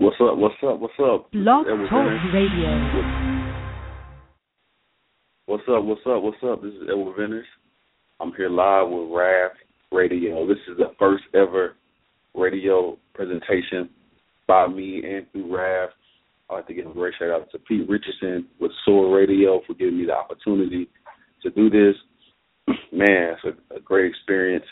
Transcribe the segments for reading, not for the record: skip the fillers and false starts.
What's up? What's up? What's up? Blog Talk Radio. What's up? What's up? What's up? This is Edward Venice. I'm here live with RAF Radio. This is the first ever radio presentation by me and through RAF. I'd like to give a great shout out to Pete Richardson with SOAR Radio for giving me the opportunity to do this. Man, it's a great experience.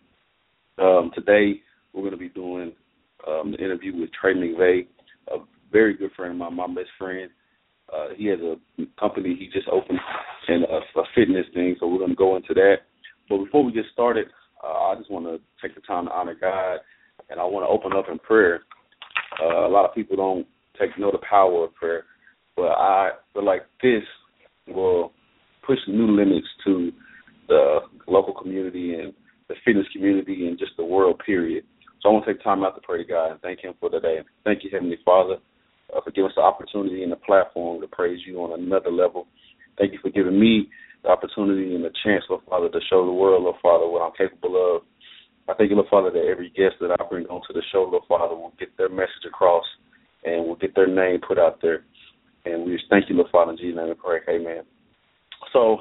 Today we're going to be doing an interview with Trey McVay, a very good friend of mine, my best friend. He has a company he just opened and a fitness thing, so we're going to go into that. But before we get started, I just want to take the time to honor God, and I want to open up in prayer. A lot of people don't know the power of prayer, but I feel like this will push new limits to the local community and the fitness community and just the world, period. So I want to take time out to pray to God and thank Him for today. Thank you, Heavenly Father, for giving us the opportunity and the platform to praise you on another level. Thank you for giving me the opportunity and the chance, Lord Father, to show the world, Lord Father, what I'm capable of. I thank you, Lord Father, that every guest that I bring onto the show, Lord Father, will get their message across and will get their name put out there. And we just thank you, Lord Father, in Jesus' name we pray. Amen. So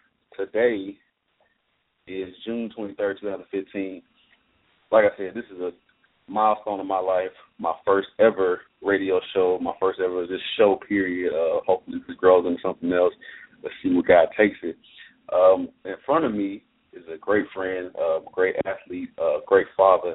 today is June 23rd, 2015. Like I said, this is a milestone in my life, my first ever radio show, my first ever this show, period. Hopefully this grows into something else. Let's see where God takes it. In front of me is a great friend, great athlete, great father,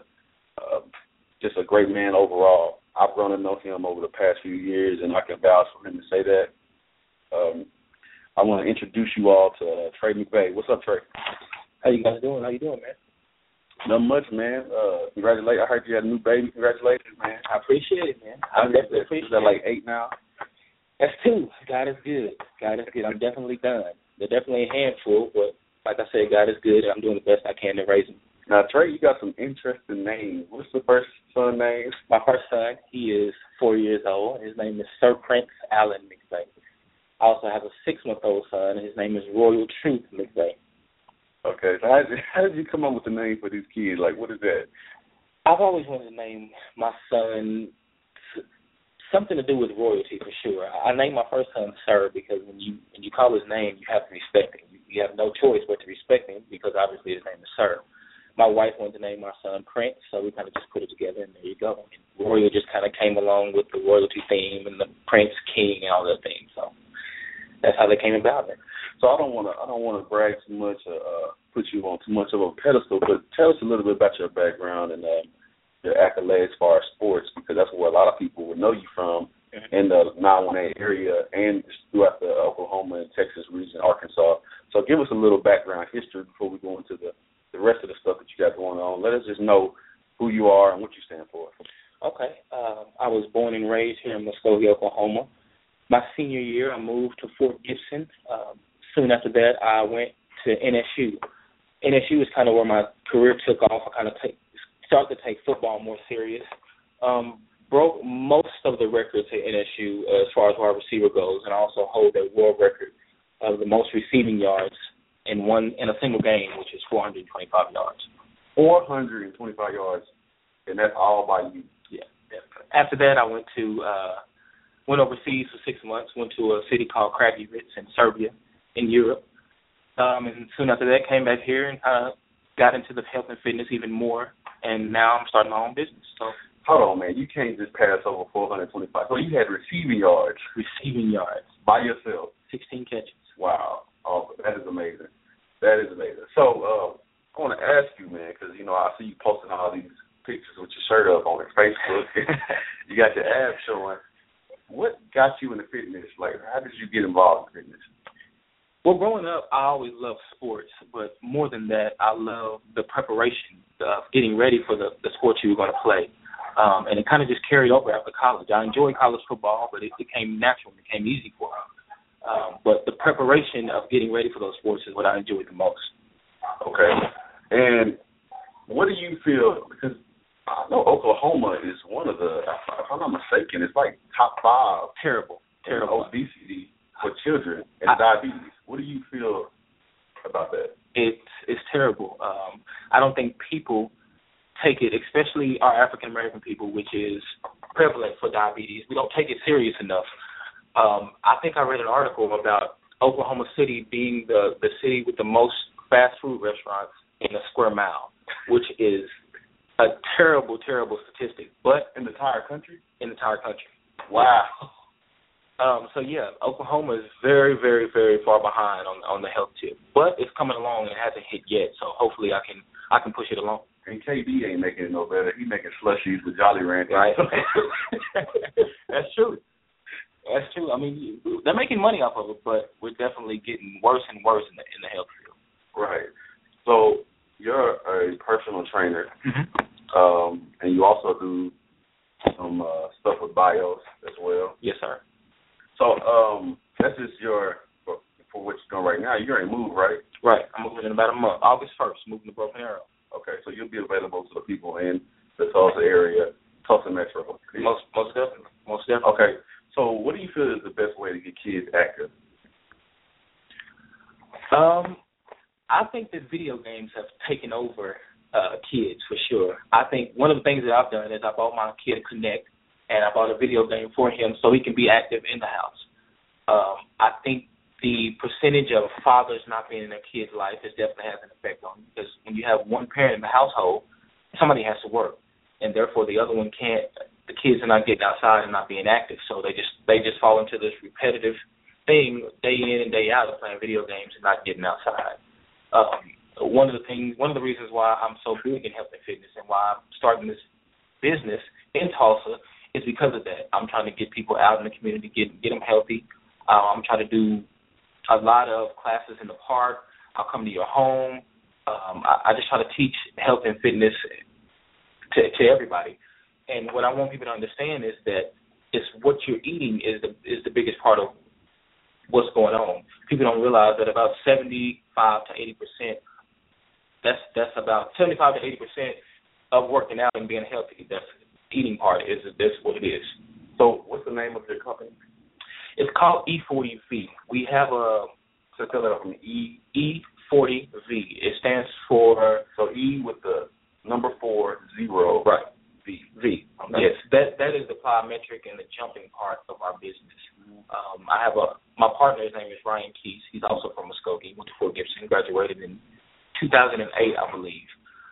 just a great man overall. I've grown to know him over the past few years, and I can vouch for him to say that. I want to introduce you all to Trey McVay. What's up, Trey? How you guys doing? How you doing, man? Not much, man. Congratulations. I heard you had a new baby. Congratulations, man. I appreciate it, man. I definitely appreciate it. Is that like 8 now? That's 2. God is good. God is good. I'm definitely done. They're definitely a handful, but like I said, God is good. I'm doing the best I can to raise them. Now, Trey, you got some interesting names. What's the first son name? My first son, he is 4 years old. His name is Sir Prince Allen McVay. I also have a 6-month-old son. His name is Royal Truth McVay. Okay, so how did you come up with the name for these kids? Like, what is that? I've always wanted to name my son something to do with royalty, for sure. I named my first son Sir because when you call his name, you have to respect him. You have no choice but to respect him because obviously his name is Sir. My wife wanted to name my son Prince, so we kind of just put it together, and there you go. And Royal just kind of came along with the royalty theme and the Prince, King, and all that thing. So that's how they came about it. So I don't want to brag too much, put you on too much of a pedestal, but tell us a little bit about your background and your accolades as far as sports, because that's where a lot of people would know you from in the 918 area and throughout the Oklahoma and Texas region, Arkansas. So give us a little background history before we go into the rest of the stuff that you got going on. Let us just know who you are and what you stand for. Okay. I was born and raised here in Muskogee, Oklahoma. My senior year, I moved to Fort Gibson. Soon after that, I went to NSU. NSU is kind of where my career took off. I kind of started to take football more serious. Broke most of the records at NSU as far as wide receiver goes, and I also hold a world record of the most receiving yards in a single game, which is 425 yards. 425 yards, and that's all by you. Yeah. After that, I went overseas for 6 months. Went to a city called Kragujevec in Serbia, in Europe. And soon after that, came back here and got into the health and fitness even more. And now I'm starting my own business. So hold on, man. You can't just pass over 425. So you had receiving yards. Receiving yards. By yourself. 16 catches. Wow. Oh, that is amazing. That is amazing. So I want to ask you, man, because, I see you posting all these pictures with your shirt up on Facebook. You got your abs showing. What got you into fitness? Like, how did you get involved in fitness? Well, growing up, I always loved sports, but more than that, I love the preparation of getting ready for the sport you were going to play. And it kind of just carried over after college. I enjoyed college football, but it became natural. It became easy for me. But the preparation of getting ready for those sports is what I enjoyed the most. Okay. And what do you feel, because I know Oklahoma is one of the, if I'm not mistaken, it's like top 5. Terrible. Obesity for children and diabetes. What do you feel about that? It's terrible. I don't think people take it, especially our African American people, which is prevalent for diabetes. We don't take it serious enough. I think I read an article about Oklahoma City being the city with the most fast food restaurants in a square mile, which is a terrible, terrible statistic. But in the entire country? In the entire country. Wow. So yeah, Oklahoma is very, very, very far behind on the health tip, but it's coming along and it hasn't hit yet. So hopefully I can push it along. And KB ain't making it no better. He's making slushies with Jolly Rancher. Right. That's true. That's true. I mean, they're making money off of it, but we're definitely getting worse and worse in the health field. Right. So you're a personal trainer, and you also do some stuff with BIOS as well. Yes, sir. So that's just for what you're doing right now. You're in Move, right? Right. I'm moving in about a month. August 1st, moving to Broken Arrow. Okay, so you'll be available to the people in the Tulsa area, Tulsa Metro. Most definitely. Most definitely. Okay, so what do you feel is the best way to get kids active? I think that video games have taken over kids for sure. I think one of the things that I've done is I bought my kid a Kinect, and I bought a video game for him so he can be active in the house. I think the percentage of fathers not being in their kids' life definitely has an effect on them, because when you have one parent in the household, somebody has to work, and therefore the other one can't. The kids are not getting outside and not being active, so they just fall into this repetitive thing day in and day out of playing video games and not getting outside. One of the reasons why I'm so big in health and fitness and why I'm starting this business in Tulsa is because of that. I'm trying to get people out in the community, get them healthy. I'm trying to do a lot of classes in the park. I'll come to your home. I just try to teach health and fitness to everybody. And what I want people to understand is that it's what you're eating is the biggest part of what's going on. People don't realize that about 75 to 80%. That's about 75 to 80% of working out and being healthy. That's the eating part. That's what it is. So what's the name of your company? It's called E40V. We have so tell that from E40V. It stands for E with the number 40. Right. V. Okay. Yes, that is the plyometric and the jumping part of our business. I have my partner. His name is Ryan Keys. He's also from Muskogee. Went to Fort Gibson. Graduated in 2008, I believe.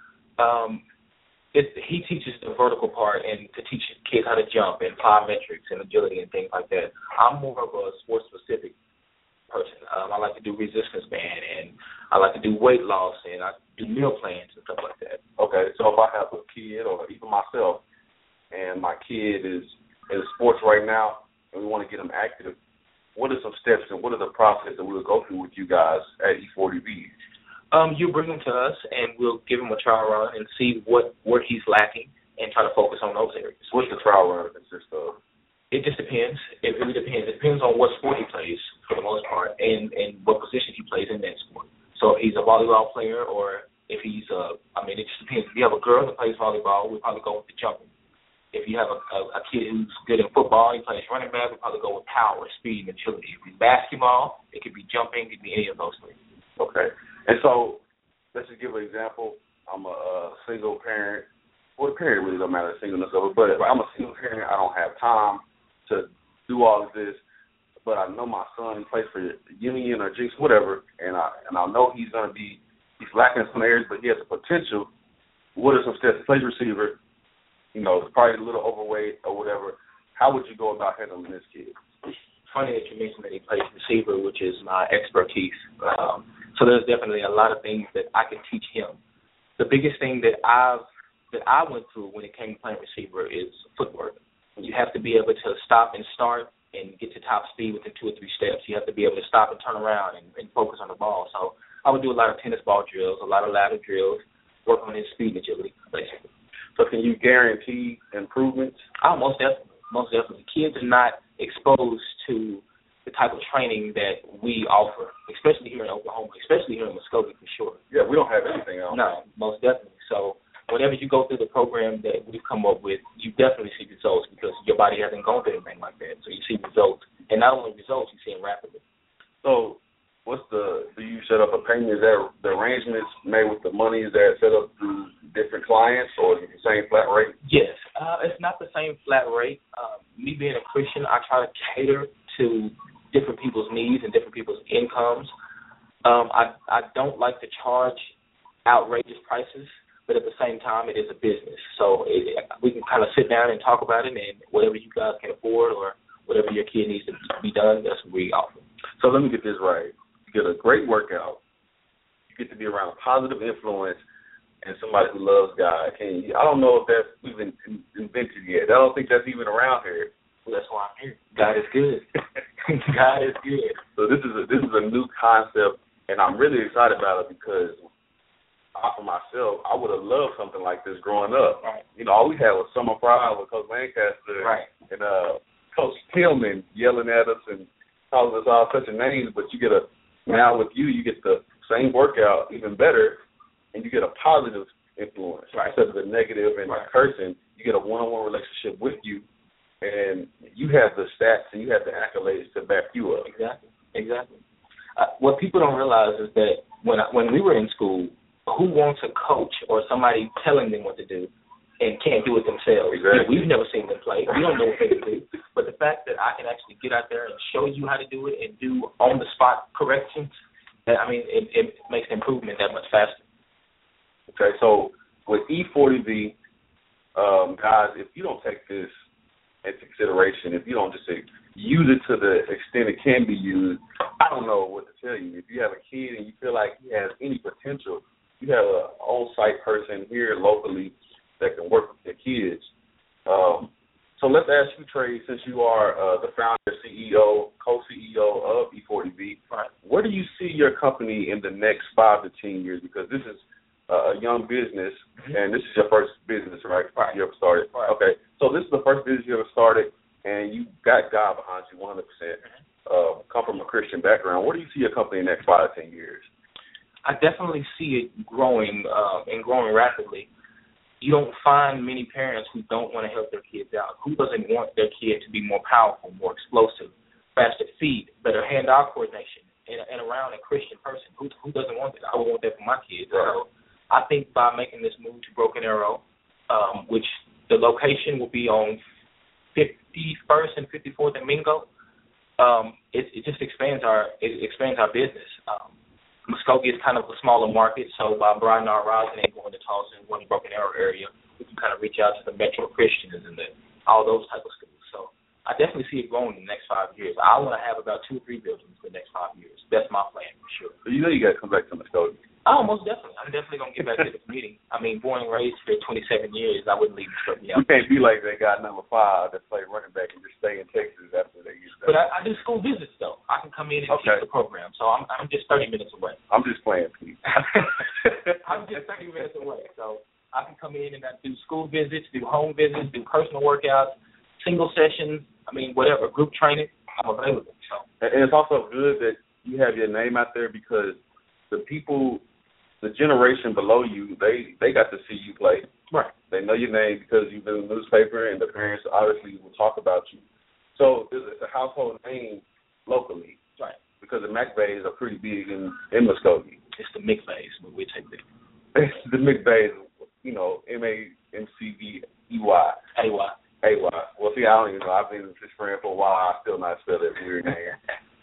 He teaches the vertical part and to teach kids how to jump and plyometrics and agility and things like that. I'm more of a sports specific person. I like to do resistance band and I like to do weight loss and I do meal plans and stuff like that. Okay, so if I have a kid or even myself and my kid is in sports right now and we want to get them active, what are some steps and what are the process that we'll go through with you guys at E40V? You bring him to us and we'll give him a trial run and see where he's lacking and try to focus on those areas. What's the trial run consist of? It just depends. It really depends. It depends on what sport he plays for the most part and what position he plays in that sport. So if he's a volleyball player or if he's it just depends. If you have a girl that plays volleyball, we'll probably go with the jumping. If you have a kid who's good in football, he plays running back, we'll probably go with power, speed, and agility. If it's basketball, it could be jumping, it could be any of those things. Okay. And so let's just give an example. I'm a single parent. Well, the parent really don't matter, singleness of it, but I'm a single parent. I don't have time to do all of this, but I know my son plays for Union or Jinx, whatever, and I know he's lacking in some areas, but he has the potential. What are some steps? Plays receiver, probably a little overweight or whatever. How would you go about handling this kid? Funny that you mentioned that he plays receiver, which is my expertise. So there's definitely a lot of things that I can teach him. The biggest thing that I went through when it came to playing receiver is footwork. You have to be able to stop and start and get to top speed within 2 or 3 steps. You have to be able to stop and turn around and focus on the ball. So I would do a lot of tennis ball drills, a lot of ladder drills, work on his speed and agility, basically. So can you guarantee improvements? Oh, most definitely. Most definitely. Kids are not exposed to the type of training that we offer, especially here in Oklahoma, especially here in Muskogee for sure. Yeah, we don't have anything else. No, most definitely. So whenever you go through the program that we've come up with, you definitely see results because your body hasn't gone through anything like that. So you see results. And not only results, you see them rapidly. So do you set up a payment? Is that the arrangements made with the money? Is that set up through different clients or is it the same flat rate? Yes. It's not the same flat rate. me being a Christian, I try to cater to different people's needs and different people's incomes. I don't like to charge outrageous prices, but at the same time, it is a business. So we can kind of sit down and talk about it, and whatever you guys can afford or whatever your kid needs to be done, that's what we offer. So let me get this right. You get a great workout. You get to be around a positive influence and somebody who loves God. I don't know if that's even invented yet. I don't think that's even around here. Well, that's why I'm here. God is good. God is good. So this is a new concept, and I'm really excited about it because for myself, I would have loved something like this growing up. Right. You know, all we had was Summer Pride with Coach Lancaster and Coach Tillman yelling at us and calling us all such a names, but now with you get the same workout, even better, and you get a positive influence instead of the negative and the cursing. You get a one-on-one relationship with you, and you have the stats and you have the accolades to back you up. Exactly. What people don't realize is that when we were in school, who wants a coach or somebody telling them what to do and can't do it themselves? Exactly. We've never seen them play. We don't know what they can do. But the fact that I can actually get out there and show you how to do it and do on-the-spot corrections, it makes the improvement that much faster. Okay, so with E40V, guys, if you don't take this into consideration, if you don't just use it to the extent it can be used, I don't know what to tell you. If you have a kid and you feel like he has any potential, you have an on-site person here locally that can work with your kids. So let's ask you, Trey, since you are the founder, CEO, co-CEO of E40V, where do you see your company in the next 5 to 10 years? Because this is a young business, and this is your first business, right? You ever started? Okay. So this is the first business you ever started, and you got God behind you 100%. Come from a Christian background. Where do you see your company in the next 5 to 10 years? I definitely see it growing and growing rapidly. You don't find many parents who don't want to help their kids out. Who doesn't want their kid to be more powerful, more explosive, faster feet, better hand-eye coordination, and around a Christian person? Who doesn't want that? I would want that for my kids. Right. So I think by making this move to Broken Arrow, which the location will be on 51st and 54th and Mingo, it just expands our business. Muskogee is kind of a smaller market, so by broadening our routes and going to Tulsa and going to Broken Arrow area, we can kind of reach out to the Metro Christians and all those type of schools. So I definitely see it growing in the next 5 years. I want to have about 2 or 3 buildings in the next 5 years. That's my plan for sure. So you know you got to come back to Muskogee. Oh, most definitely. I'm definitely going to get back to this meeting. Born and raised for 27 years, I wouldn't leave Muskogee out. You can't be like that guy number 5 that played running back and just stay in Texas after they used to. But I do school visits, though. I can come in and teach the program. So I'm just 30 minutes away. I'm just playing, Pete. I'm just 30 minutes away. So I can come in and I do school visits, do home visits, do personal workouts, single sessions, whatever, group training. I'm available. So. And it's also good that you have your name out there because the people, the generation below you, they got to see you play. Right. They know your name because you've been in the newspaper, and the parents obviously will talk about you. So it's a household name locally. Right. Because the McVeys are pretty big in Muskogee. It's the McVeys, but we take it. The McVeys, MAMCVEY. A-Y. Well, see, I don't even know. I've been his friend for a while. I still not spell that weird name.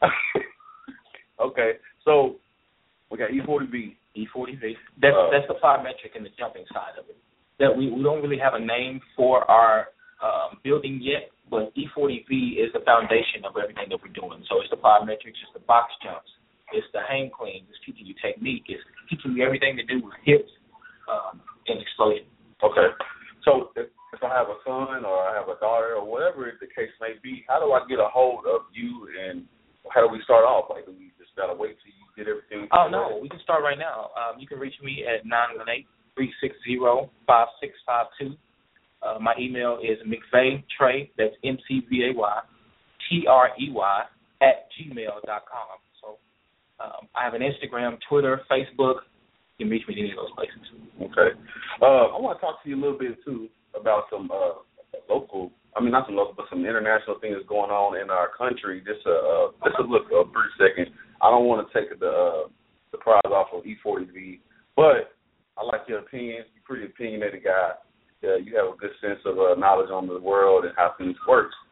Okay, so we got E40V. E40V. That's the plyometric and the jumping side of it. That we don't really have a name for our building yet, but E40V is the foundation of everything that we're doing. So it's the plyometrics, it's the box jumps, it's the hang cleans, it's teaching you technique, it's teaching you everything to do with hips and explosion. Okay. So if I have a son or I have a daughter or whatever the case may be, how do I get a hold of you and how do we start off? Like, do we just got to wait till you get everything? Oh, no, we can start right now. You can reach me at 918-360-5652. My email is McVay, that's McVay, @gmail.com. So I have an Instagram, Twitter, Facebook. You can reach me in any of those places. Okay. I want to talk to you a little bit, too, about some local, not some local, but some international things going on in our country. Just a look a brief second. I don't want to take the prize off of E40V, but I like your opinion. You're a pretty opinionated guy. You have a good sense of knowledge on the world and how things work.